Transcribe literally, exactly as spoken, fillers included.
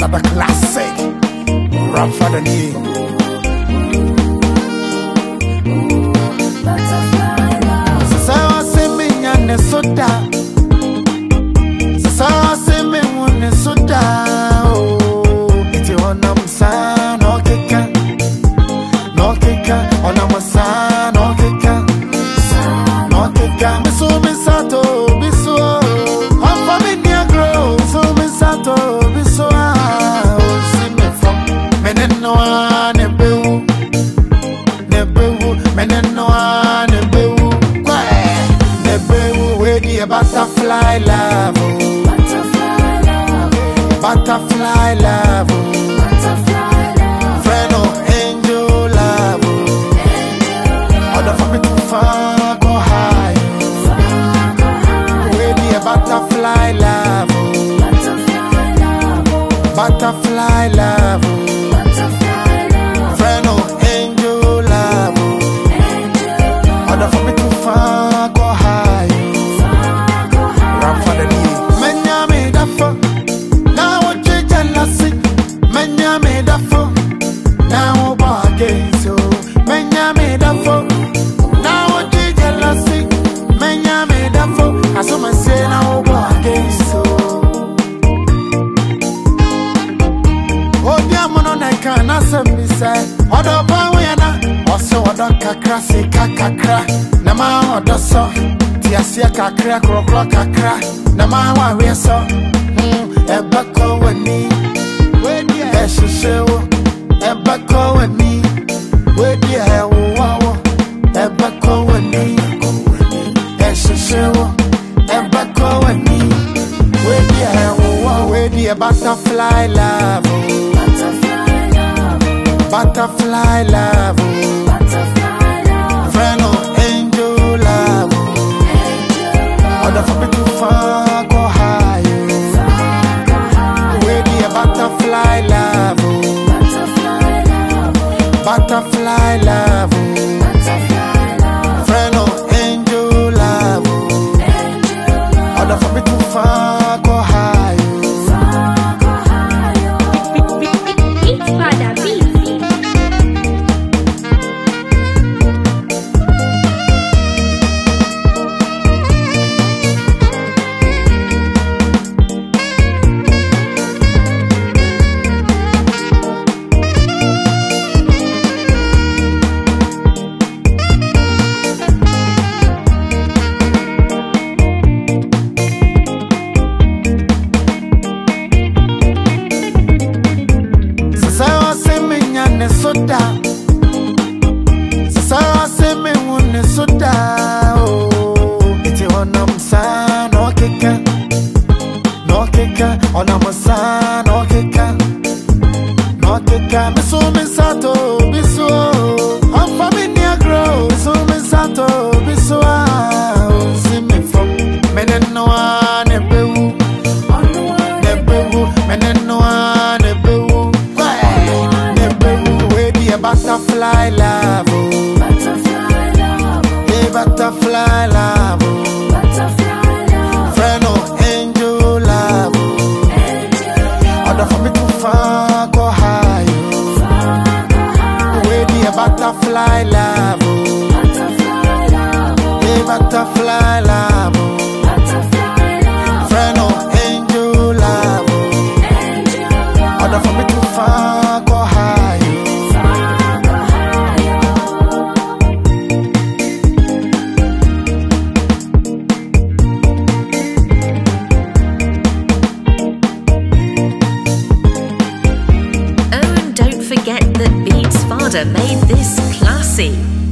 another classic. Rap for the knee. So I say me and soda. So I say me one soda. Oh, it's on am san no keka, no keka. On am san no keka, no keka. Me so me sato, me so. I'm familia grow, so me sato, me so. See me from me no one nebu, nebu, me no one nebu. Butterfly love, butterfly love, butterfly love, butterfly love, friend or angel love, order for me to far go high, far go high. We be a butterfly love, butterfly love, butterfly love, butterfly love, friend or angel love, order for me to far go high. Odo bawena oso odo kakra se kakakra na ma odo so ti asia kakra krokro kakra na ma wa we so hmm ebako wani we dia ehyehewo ebako wani we dia ewo wawo ebako wani ehyehewo ebako wani we dia ewo wawo we dia butterfly love, butterfly love, butterfly love, friend or angel love, order for me to far go higher, far go higher. We be a butterfly love, butterfly love, butterfly love, butterfly love, friend or angel love, order for me to far go higher, far go higher. It's Father B. Soda, so I say me one soda. Oh, it's on am san no keka, no keka. On am san no keka, no keka. Me so me sato, me so. I'm familia grow, so me sato, me so. See me from me no one nebu, nebu, me no one nebu. Butterfly love, butterfly love, hey butterfly love, butterfly love, friend or angel love, angel order for me to far go high, far go high. We be a butterfly love, butterfly love, hey butterfly love, butterfly love, friend or angel love, angel order for me to far go high. Forget that Beats Father made this classy.